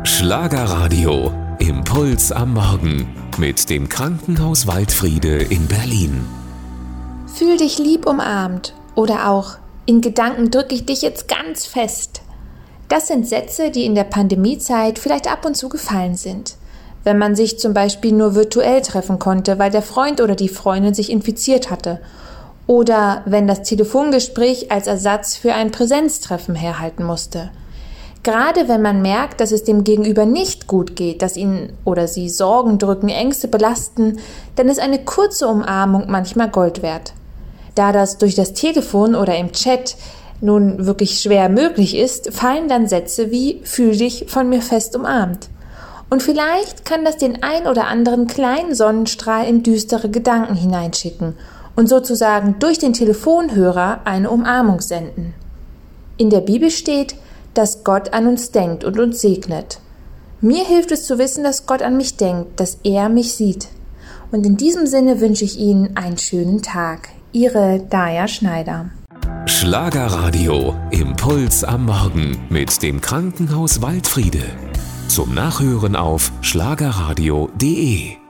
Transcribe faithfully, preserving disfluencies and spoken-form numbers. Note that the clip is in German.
Schlagerradio, Impuls am Morgen mit dem Krankenhaus Waldfriede in Berlin. Fühl dich lieb umarmt oder auch in Gedanken drücke ich dich jetzt ganz fest. Das sind Sätze, die in der Pandemiezeit vielleicht ab und zu gefallen sind. Wenn man sich zum Beispiel nur virtuell treffen konnte, weil der Freund oder die Freundin sich infiziert hatte. Oder wenn das Telefongespräch als Ersatz für ein Präsenztreffen herhalten musste. Gerade wenn man merkt, dass es dem Gegenüber nicht gut geht, dass ihn oder sie Sorgen drücken, Ängste belasten, dann ist eine kurze Umarmung manchmal Gold wert. Da das durch das Telefon oder im Chat nun wirklich schwer möglich ist, fallen dann Sätze wie „Fühl dich von mir fest umarmt". Und vielleicht kann das den ein oder anderen kleinen Sonnenstrahl in düstere Gedanken hineinschicken und sozusagen durch den Telefonhörer eine Umarmung senden. In der Bibel steht, dass Gott an uns denkt und uns segnet. Mir hilft es zu wissen, dass Gott an mich denkt, dass er mich sieht. Und in diesem Sinne wünsche ich Ihnen einen schönen Tag. Ihre Daja Schneider. Schlagerradio, Impuls am Morgen mit dem Krankenhaus Waldfriede. Zum Nachhören auf schlagerradio punkt de.